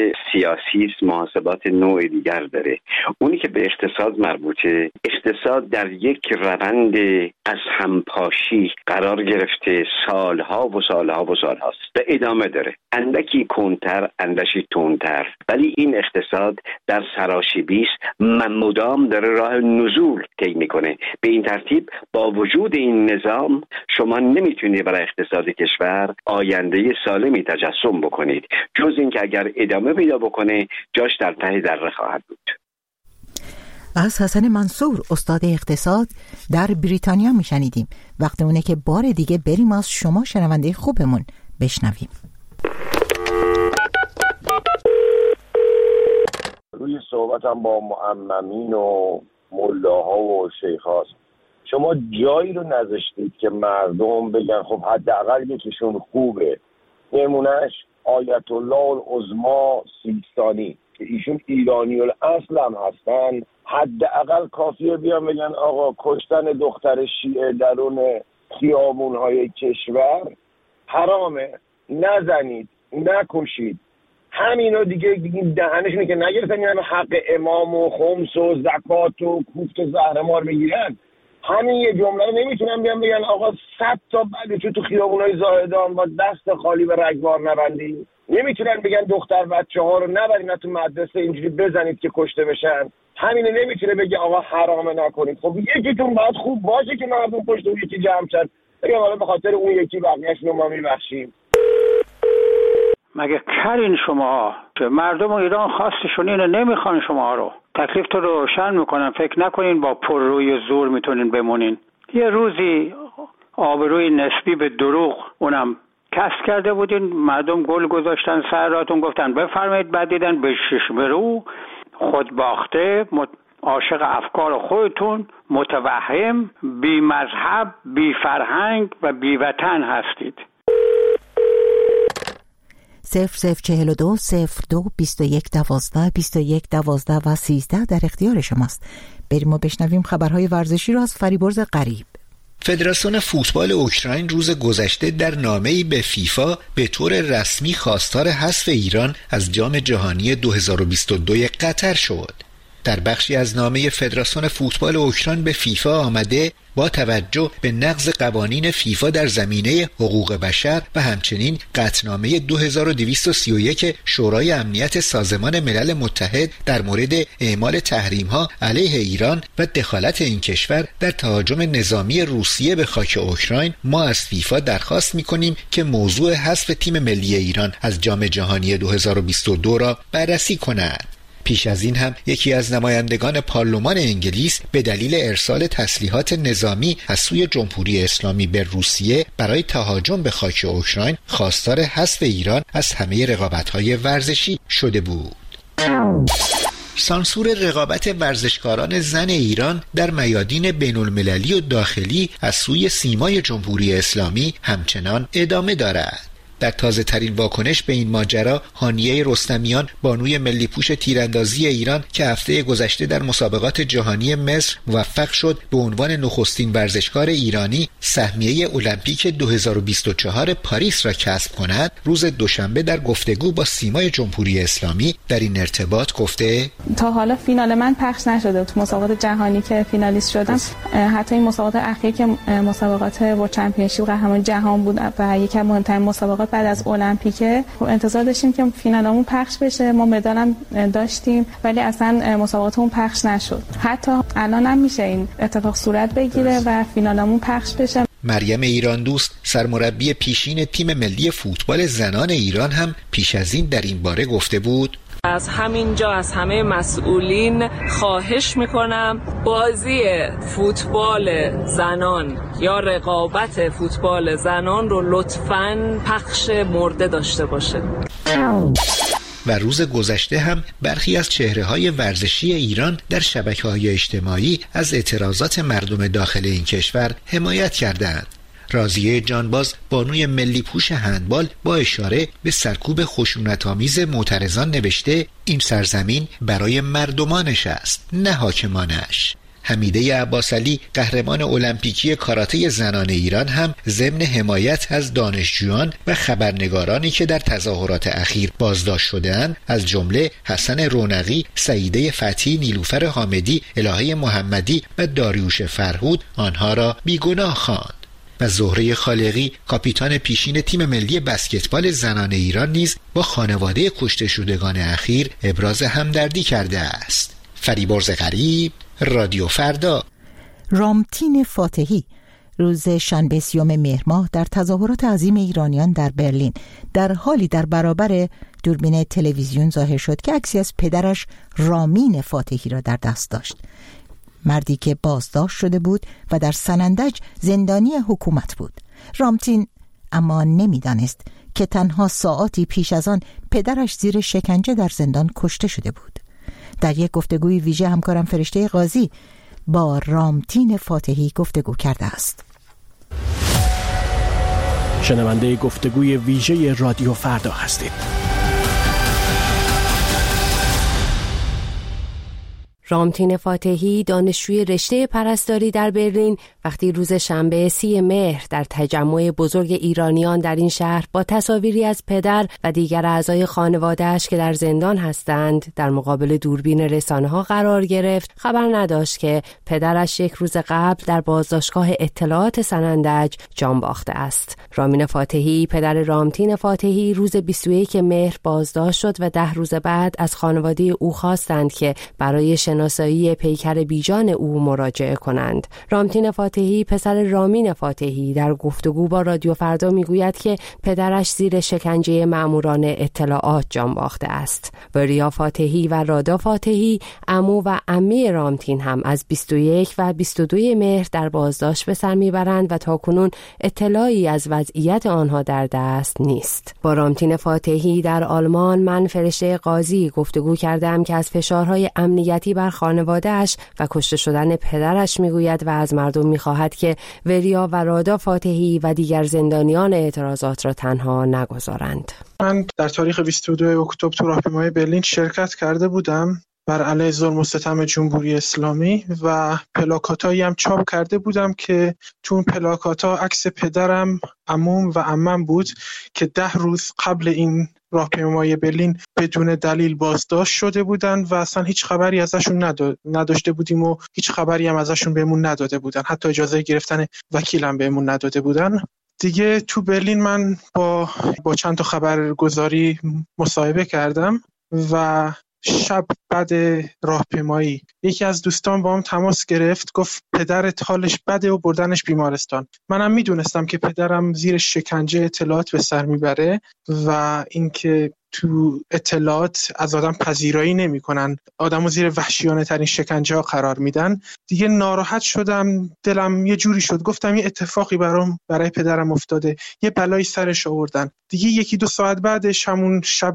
سیاسی است، محاسبات نوع دیگر داره. اونی که به اقتصاد مربوطه، اقتصاد در یک روند از همپاشی قرار گرفته سالها و سالها و سالهاست و ادامه داره، اندکی کنتر اندکی تندتر، ولی این اقتصاد در سراشیبی است، مدام داره راه نزول طی میکنه. به این ترتیب با وجود این نظام شما نمیتونید برای اقتصاد کشور آینده سالمی تجسم بکنید، جز این که اگر ادامه پیدا بکنه جاش در ته دره خواهد بود. از حسن منصور استاد اقتصاد در بریتانیا میشنیدیم. وقت اونه که بار دیگه بریم از شما شنونده خوبمون بشنویم. روی صحبتم با معممین و ملاها و شیخاست، شما جایی رو نذاشتید که مردم بگن خب حداقل یکیشون خوبه. نمونهش آیت الله العظما سیستانی که ایشون ایرانی الاصل هم هستن، حداقل کافیه بیان بگن آقا کشتن دختر شیعه درون خیابون‌های کشور حرامه، نزنید، نکشید. همینا دیگه دهنشونه که نگرفتن این همه حق امام و خمس و زکات و کوفت و زهرمار بگیرن. همین یه جمله رو نمیتونن بیان بگن آقا 100 تا بلوچو تو خیابونای زاهدان با دست خالی به رگبار نبندید. نمیتونن بگن دختر بچه‌ها رو نبرین تو مدرسه اینجوری بزنید که کشته بشن. همینه نمیتونه بگه آقا حرامه نکنید. خب یکیتون باید خوب باشه که مردم پشت اون یکی جمع شن، بگن حالا به خاطر اون یکی بقیه‌اش رو ما میبخشیم. مگه کرین شما که مردم ایران خواستشون اینو نمیخوان شما رو، تکلیف تو روشن میکنن، فکر نکنین با پررویی و زور میتونین بمونین. یه روزی آبروی نسبی به دروغ اونم کسب کرده بودین، مردم گل گذاشتن سر راتون، گفتن بفرمایید، بعد دیدن به شش برو خود باخته، عاشق افکار خودتون، متوهم، بی مذهب، بی فرهنگ و بی وطن هستید. 0042 02 21 12 21 12 و 13 در اختیار شماست. بریم و بشنویم خبرهای ورزشی را از فریبرز غریب. فدراسیون فوتبال اوکراین روز گذشته در نامه‌ای به فیفا به طور رسمی خواستار حذف ایران از جام جهانی 2022 قطر شد. در بخشی از نامه فدراسیون فوتبال اوکراین به فیفا آمده با توجه به نقض قوانین فیفا در زمینه حقوق بشر و همچنین قطعنامه 2231 شورای امنیت سازمان ملل متحد در مورد اعمال تحریم‌ها علیه ایران و دخالت این کشور در تهاجم نظامی روسیه به خاک اوکراین، ما از فیفا درخواست می‌کنیم که موضوع حذف تیم ملی ایران از جام جهانی 2022 را بررسی کند. پیش از این هم یکی از نمایندگان پارلمان انگلیس به دلیل ارسال تسلیحات نظامی از سوی جمهوری اسلامی به روسیه برای تهاجم به خاک اوکراین خواستار حذف ایران از همه رقابت‌های ورزشی شده بود. سانسور رقابت ورزشکاران زن ایران در میادین بین‌المللی و داخلی از سوی سیمای جمهوری اسلامی همچنان ادامه دارد. در تازه ترین واکنش به این ماجرا، هانیه رستمیان، بانوی ملی پوش تیراندازی ایران که هفته گذشته در مسابقات جهانی مصر موفق شد به عنوان نخستین ورزشکار ایرانی سهمیه المپیک 2024 پاریس را کسب کند، روز دوشنبه در گفتگو با سیمای جمهوری اسلامی در این ارتباط گفته: تا حالا فینال من پخش نشده تو مسابقات جهانی که فینالیست شدم. حتی این مسابقات اخیر که مسابقات ورلد چمپیونشیپ قهرمان جهان بود و یکی از مهمترین مسابقات بعد از المپیکه، انتظار داشتیم که فینالمون پخش بشه، ما مدالم داشتیم، ولی اصلا مسابقاتمون پخش نشد. حتی الان هم میشه این اتفاق صورت بگیره و فینالمون پخش بشه. مریم ایران دوست، سرمربی پیشین تیم ملی فوتبال زنان ایران، هم پیش از این در این باره گفته بود: از همینجا از همه مسئولین خواهش میکنم بازی فوتبال زنان یا رقابت فوتبال زنان رو لطفاً پخش مرده داشته باشه. و روز گذشته هم برخی از چهره‌های ورزشی ایران در شبکه‌های اجتماعی از اعتراضات مردم داخل این کشور حمایت کردند. راضیه جانباز، بانوی ملی پوش هندبال، با اشاره به سرکوب خشونت‌آمیز معترضان نوشته: این سرزمین برای مردمانش است، نه حاکمانش. حمیده عباسعلی، قهرمان المپیکی کاراته زنان ایران، هم ضمن حمایت از دانشجویان و خبرنگارانی که در تظاهرات اخیر بازداشت شده‌اند، از جمله حسن رونقی، سعیده فتحی، نیلوفر حامدی، الهه محمدی و داریوش فرهود، آنها را بیگناه خواند. و زهره خالقی، کاپیتان پیشین تیم ملی بسکتبال زنان ایران، نیز با خانواده کشته شدگان اخیر ابراز همدردی کرده است. فریبرز غریب، رادیو فردا. رامتین فاتحی روز شنبه 30 مهر ماه در تظاهرات عظیم ایرانیان در برلین در حالی در برابر دوربین تلویزیون ظاهر شد که عکسی از پدرش رامین فاتحی را در دست داشت، مردی که بازداشت شده بود و در سنندج زندانی حکومت بود. رامتین اما نمیدانست که تنها ساعاتی پیش از آن پدرش زیر شکنجه در زندان کشته شده بود. در یک گفتگوی ویژه همکارم فرشته قاضی با رامتین فاتحی گفتگو کرده است. شنونده گفتگوی ویژه رادیو فردا هستید. رامتین فاتحی، دانشجوی رشته پرستاری در برلین، وقتی روز شنبه 30 مهر در تجمع بزرگ ایرانیان در این شهر با تصاویری از پدر و دیگر اعضای خانواده‌اش که در زندان هستند در مقابل دوربین رسانه‌ها قرار گرفت، خبر نداشت که پدرش یک روز قبل در بازداشتگاه اطلاعات سنندج جان باخته است. رامین فاتحی، پدر رامتین فاتحی، روز 21 مهر بازداشت شد و 10 روز بعد از خانواده او خواستند که برای شناسایی پیکر بیجان او مراجعه کنند. رامتین فاتحی، پسر رامین فاتحی، در گفتگو با رادیو فردا میگوید که پدرش زیر شکنجه مأموران اطلاعات جان باخته است. وریا فاتحی و رادا فاتحی، عمو و عمه رامتین، هم از 21 و 22 مهر در بازداشت به سر میبرند و تاکنون اطلاعی از وضعیت آنها در دست نیست. با رامتین فاتحی در آلمان من فرشته قاضی گفتگو کردم که از فشارهای امنیتی بر بر خانواده‌اش و کشته شدن پدرش میگوید و از مردم میخواهد که وریا و رادا فاتحی و دیگر زندانیان اعتراضات را تنها نگذارند. من در تاریخ 22 اکتبر تو راهپیمایی برلین شرکت کرده بودم بر علیه ظلم و ستم جمهوری اسلامی و پلاکاتایی هم چاپ کرده بودم که تو اون پلاکاتا عکس پدرم، عموم و عمم بود که 10 روز قبل این راهپیمایی برلین بدون دلیل بازداشت شده بودن و اصلا هیچ خبری ازشون نداشته بودیم و هیچ خبری هم ازشون بهمون نداده بودن، حتی اجازه گرفتن وکیلم بهمون نداده بودن. دیگه تو برلین من با چند تا خبرگزاری مصاحبه کردم و شب بعد راهپیمایی یکی از دوستان با هم تماس گرفت، گفت پدرت حالش بده و بردنش بیمارستان. منم میدونستم که پدرم زیر شکنجه اطلاعات به سر میبره و اینکه تو اطلاعات از آدم پذیرایی نمی‌کنن، آدمو زیر وحشیانه ترین شکنجه ها قرار میدن. دیگه ناراحت شدم، دلم یه جوری شد، گفتم یه اتفاقی برای پدرم افتاده، یه بلایی سرش آوردن. دیگه 1-2 ساعت بعدش همون شب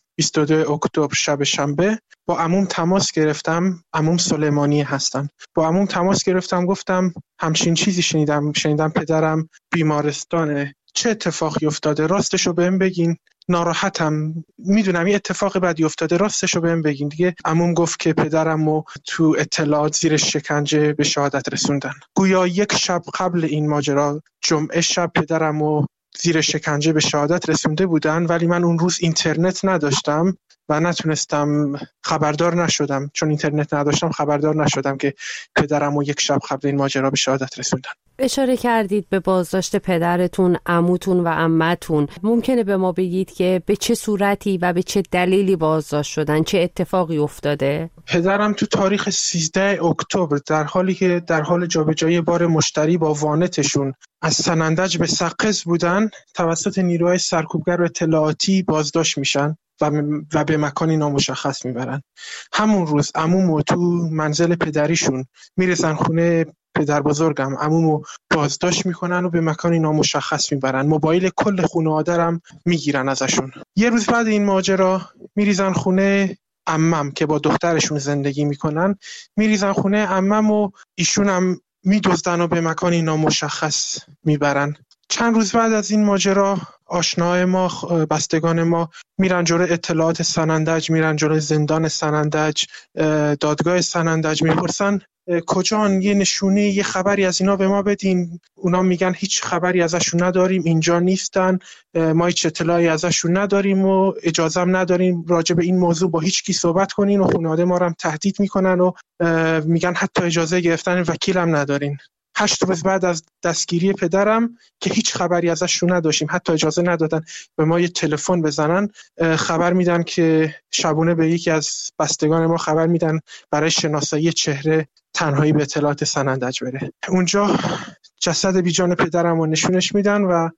22 اکتبر شب شنبه با عموم تماس گرفتم. عموم سلیمانی هستن. با عموم تماس گرفتم، گفتم همچین چیزی شنیدم پدرم بیمارستانه، چه اتفاقی افتاده؟ راستشو بهم بگین، ناراحتم، میدونم یه اتفاق بدی افتاده، راستشو بهم بگین. دیگه عموم گفت که پدرمو تو اطلاعات زیر شکنجه به شهادت رسوندن. گویا 1 شب قبل این ماجرا، جمعه شب، پدرمو زیر شکنجه به شهادت رسونده بودن، ولی من اون روز اینترنت نداشتم و نتونستم، خبردار نشدم، چون اینترنت نداشتم خبردار نشدم که پدرمو 1 شب قبل این ماجرا به شهادت رسوندن. اشاره کردید به بازداشت پدرتون، عموتون و عمتون. ممکنه به ما بگید که به چه صورتی و به چه دلیلی بازداشت شدن؟ چه اتفاقی افتاده؟ پدرم تو تاریخ 13 اکتبر در حالی که در حال جابجایی بار مشتری با وانتشون از سنندج به سقز بودن، توسط نیروهای سرکوبگر و اطلاعاتی بازداشت میشن و به مکانی نامشخص میبرن. همون روز عمومو تو منزل پدریشون میرسن خونه پدر بزرگم، عمومو بازداشت میکنن و به مکانی نامشخص میبرن. موبایل کل خانواده‌ام میگیرن ازشون. 1 روز بعد این ماجرا میریزن خونه عمم که با دخترشون زندگی میکنن، میریزن خونه عمم و ایشون هم میدزدن و به مکانی نامشخص میبرن. چند روز بعد از این ماجرا آشناهای ما، بستگان ما میرن جلوی اطلاعات سنندج، میرن جلوی زندان سنندج، دادگاه سنندج، میپرسن کجان، یه نشونه، یه خبری از اینا به ما بدین. اونا میگن هیچ خبری ازشون نداریم، اینجا نیستن، ما هیچ اطلاعی ازشون نداریم و اجازه هم نداریم راجع به این موضوع با هیچ کی صحبت کنین و خانواده ما رو هم تهدید میکنن و میگن حتی اجازه گرفتن وکیل هم ندارین. 8 روز بعد از دستگیری پدرم که هیچ خبری ازشون نداشتیم، حتی اجازه ندادن به ما یه تلفن بزنن، خبر میدن که شبونه به یکی از بستگان ما خبر میدن برای شناسایی چهره تنهایی به اطلاعات سنندج بره. اونجا جسد بیجان پدرم رو نشونش میدن و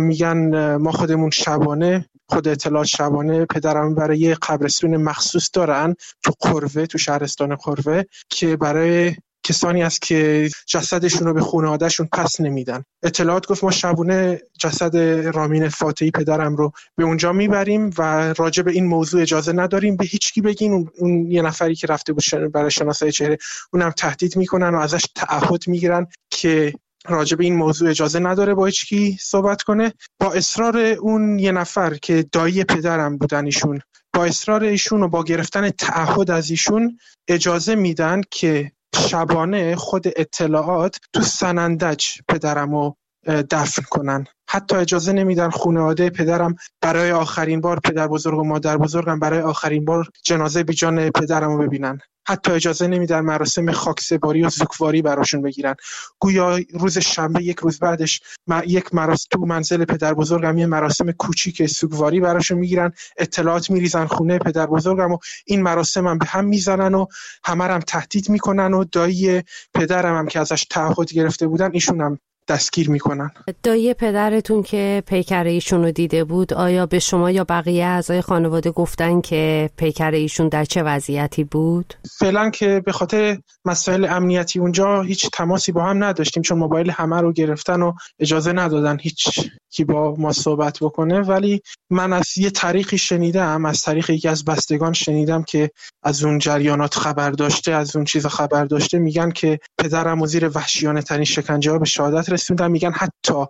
میگن ما خودمون شبانه، خود اطلاعات شبانه پدرم برای یه قبرستون مخصوص دارن تو قروه، تو شهرستان قروه، که برای کسانی است که جسدشون رو به خانواده‌شون پس نمیدن. اطلاعات گفت ما شبونه جسد رامین فاتحی پدرم رو به اونجا میبریم و راجع به این موضوع اجازه نداریم به هیچ کی بگین. اون یه نفری که رفته بود برای شناسایی چهره، اونم تهدید میکنن و ازش تعهد میگیرن که راجع به این موضوع اجازه نداره با هیچ کی صحبت کنه. با اصرار اون یه نفر که دایی پدرم بودن ایشون، با اصرار ایشون و با گرفتن تعهد از ایشون اجازه میدن که شبانه خود اطلاعات تو سنندج پدرمو دفن کنن. حتی اجازه نمیدن خانواده پدرم برای آخرین بار، پدر بزرگ و مادر بزرگم برای آخرین بار جنازه بیجان پدرمو ببینن. حتی اجازه نمیدن مراسم خاکسپاری و زوکواری براشون بگیرن. گویا روز شنبه 1 روز بعدش یک مراسم تو منزل پدر بزرگم، یه مراسم کوچیک سوگواری براشون میگیرن، اطلاعات میریزن خونه پدر بزرگم و این مراسم هم به هم میزنن و همه هم تهدید میکنن و دایی پدرم هم که ازش تعهد گرفته بودن ایشون هم دستگیر میکنن. دایی پدرتون که پیکر ایشون رو دیده بود، آیا به شما یا بقیه اعضای خانواده گفتن که پیکر ایشون در چه وضعیتی بود؟ فعلا که به خاطر مسائل امنیتی اونجا هیچ تماسی با هم نداشتیم، چون موبایل همه رو گرفتن و اجازه ندادن هیچ که با ما صحبت بکنه، ولی من از یه طریقی شنیدم، از طریق یکی از بستگان شنیدم که از اون جریانات خبر داشته، از اون چیزا خبر داشته. میگن که پدرم و زیر وحشیانه ترین شکنجه ها به شهادت رسوندن. میگن حتی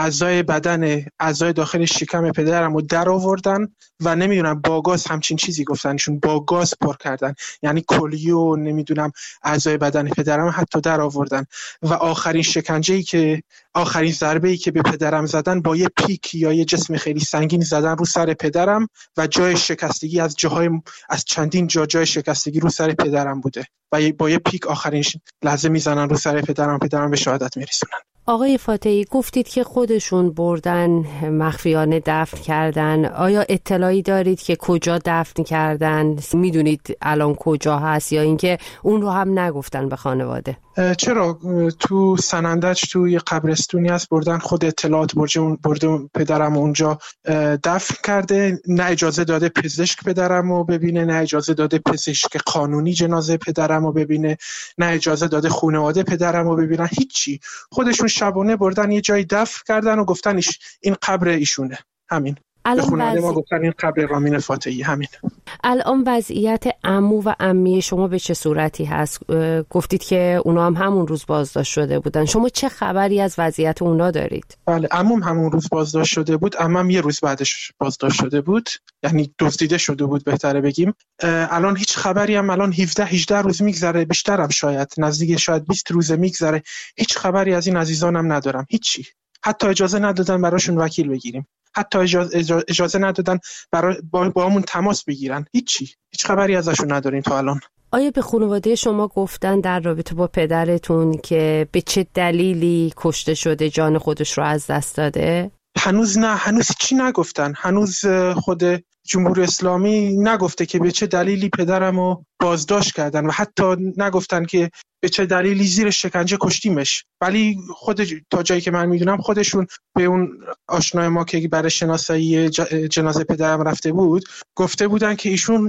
اعضای داخل شکم پدرم رو در آوردن و نمیدونم با گاز همچین چیزی گفتنشون، با گاز پر کردن، یعنی کلیو نمیدونم اعضای بدن پدرم حتی در آوردن. و آخرین آخرین ضربه‌ای که به پدرم زدن با یه پیک یا یه جسم خیلی سنگین زدن رو سر پدرم و جای شکستگی از چندین جای شکستگی رو سر پدرم بوده و با یه پیک آخرین لحظه میزنن رو سر پدرم به شهادت میرسونن. آقای فاتحی گفتید که خودشون بردن مخفیانه دفن کردن. آیا اطلاعی دارید که کجا دفن کردن؟ میدونید الان کجا هست یا اینکه اون رو هم نگفتن به خانواده؟ چرا تو سنندج تو یه قبرستونی هست بردن، خود اطلاعات برده پدرم اونجا دفن کرده. نه اجازه داده پزشک پدرم رو ببینه، نه اجازه داده پزشک قانونی جنازه پدرم رو ببینه، نه اجازه داده خانواده پدرم رو ببینن، هیچی. خودشون شبانه بردن یه جایی دفن کردن و گفتن این قبر ایشونه. همین. به خانواده ما گفتن این قبر رامین فاتحی. همین. الان وضعیت عمو و عمه شما به چه صورتی هست؟ گفتید که اونا هم همون روز بازداشت شده بودن. شما چه خبری از وضعیت اونا دارید؟ بله، عموم همون روز بازداشت شده بود، عمم یه روز بعدش بازداشت شده بود، یعنی دزدیده شده بود بهتره بگیم. الان هیچ خبری هم، الان 17-18 روز میگذره، بیشترم شاید نزدیک 20 روز میگذره، هیچ خبری از این عزیزانم ندارم. هیچی. حتی اجازه ندادن براشون وکیل بگیریم، حتی اجازه ندادن با همون تماس بگیرن. هیچ خبری ازشون نداریم تا الان. آیا به خانواده شما گفتن در رابطه با پدرتون که به چه دلیلی کشته شده، جان خودش رو از دست داده؟ هنوز نه، هنوز چی نگفتن. هنوز خود جمهوری اسلامی نگفته که به چه دلیلی پدرم رو بازداشت کردن و حتی نگفتن که به چه دلیلی زیر شکنجه کشتیمش. ولی تا جایی که من میدونم خودشون به اون آشنای ما که برای شناسایی جنازه پدرم رفته بود گفته بودن که ایشون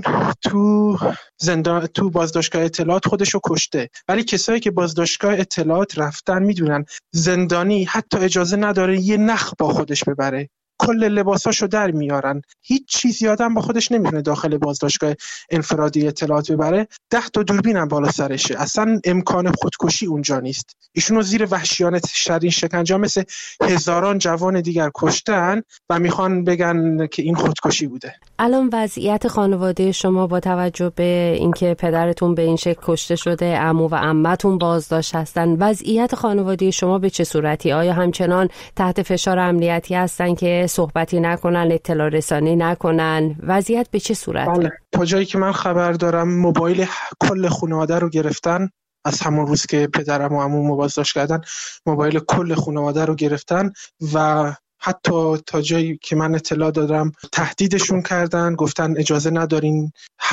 تو بازداشتگاه اطلاعات خودشو کشته. ولی کسایی که بازداشتگاه اطلاعات رفتن میدونن زندانی حتی اجازه نداره یه نخ با خودش ببره، کل لباساشو در میارن، هیچ چیزی آدم با خودش نمیتونه داخل بازداشتگاه انفرادی اطلاعات ببره. 10 تا دوربین هم بالا سرشه، اصلا امکان خودکشی اونجا نیست. ایشونو زیر وحشیانه شدید شکنجه مثل هزاران جوان دیگر کشتن و میخوان بگن که این خودکشی بوده. الان وضعیت خانواده شما با توجه به اینکه پدرتون به این شکل کشته شده، عمو و عمتون بازداشت هستن، وضعیت خانواده شما به چه صورتی؟ آیا همچنان تحت فشار امنیتی هستن که صحبتی نکنن، اطلاع رسانی نکنن؟ وضعیت به چه صورته؟ بله، تا جایی که من خبر دارم موبایل کل خانواده رو گرفتن. از همون روز که پدرم و عمومو بازداشت کردن موبایل کل خانواده رو گرفتن و حتی تا جایی که من اطلاع دادم تهدیدشون کردن، گفتن اجازه ندارین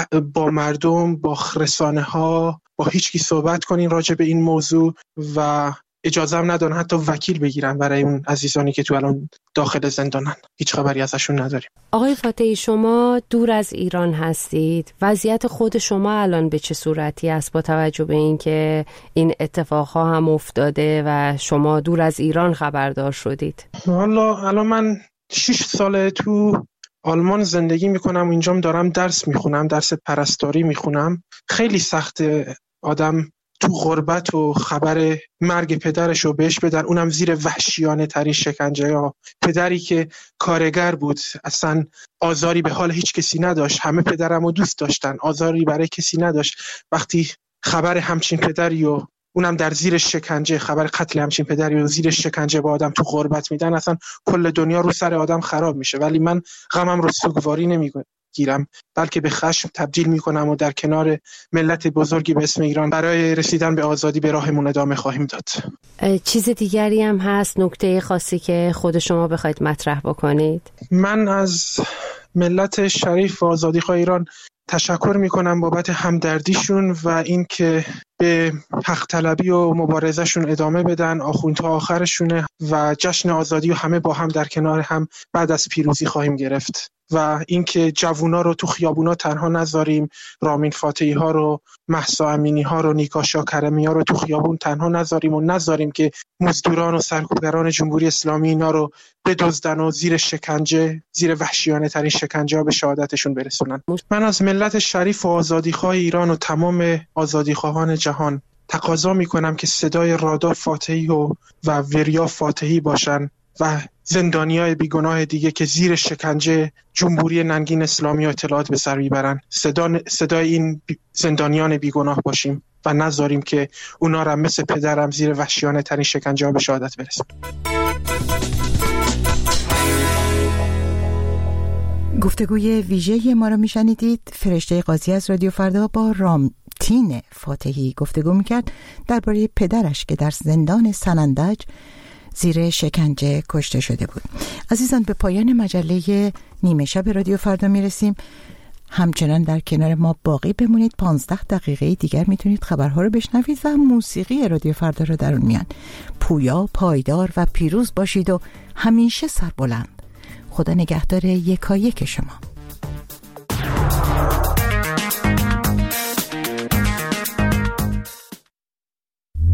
با مردم، با رسانه ها، با هیچ کی صحبت کنین راجع به این موضوع و اجازه هم ندارن حتی وکیل بگیرن برای اون عزیزانی که تو الان داخل زندانن. هیچ خبری ازشون نداریم. آقای فاتحی شما دور از ایران هستید، وضعیت خود شما الان به چه صورتی است با توجه به اینکه این اتفاقها هم افتاده و شما دور از ایران خبردار شدید؟ والا الان من 6 ساله تو آلمان زندگی میکنم، اینجام دارم درس میخونم، درس پرستاری میخونم. خیلی سخته آدم تو غربت و خبر مرگ پدرش رو بهش بدن، اونم زیر وحشیانه ترین شکنجه ها. پدری که کارگر بود، اصلا آزاری به حال هیچ کسی نداشت، همه پدرم رو دوست داشتن، آزاری برای کسی نداشت. وقتی خبر همچین پدری و اونم در زیر شکنجه، خبر قتل همچین پدری و زیر شکنجه با آدم تو غربت میدن، اصلا کل دنیا رو سر آدم خراب میشه. ولی من غمم رو سوگواری نمیگیرم، بلکه به خشم تبدیل میکنم و در کنار ملت بزرگی به اسم ایران برای رسیدن به آزادی به راهمون ادامه خواهیم داد. چیز دیگری هم هست، نکته خاصی که خود شما بخواید مطرح بکنید؟ من از ملت شریف و آزادیخواه ایران تشکر میکنم بابت همدردیشون و این که به حق طلبی و مبارزهشون ادامه بدن. آخوندها آخرشونه و جشن آزادی و همه با هم در کنار هم بعد از پیروزی خواهیم گرفت. و اینکه جوونا رو تو خیابونا تنها نذاریم، رامین فاتحی ها رو، مهسا امینی ها رو، نیکا شاکرمی ها رو تو خیابون تنها نذاریم که مزدوران و سرکوبگران جمهوری اسلامی اینا رو بدزدن و زیر وحشیانه ترین شکنجه ها به شهادتشون برسونن. من از ملت شریف و آزادیخواه ایران و تمام آزادیخواهان جهان تقاضا میکنم که صدای رادا فاتحی و وریا فاتحی باشن و زندانیای بیگناه دیگه که زیر شکنجه جمهوری ننگین اسلامی و اطلاعات به سر میبرن، صدای این زندانیان بیگناه باشیم و نذاریم که اونا را مثل پدرم زیر وحشیانه ترین شکنجه ها به شهادت برسن. گفتگوی ویژه ما را میشنیدید. فرشته قاضی از رادیو فردا با رامتین فاتحی گفتگو میکرد درباره پدرش که در زندان سنندج زیر شکنجه کشته شده بود. عزیزان، به پایان مجله نیمه شب رادیو فردا میرسیم. همچنان در کنار ما باقی بمونید. 15 دقیقه دیگر میتونید خبرها رو بشنوید و موسیقی رادیو فردا رو در اون میان. پویا، پایدار و پیروز باشید و همیشه سربلند. خدا نگهدار یکایک شما.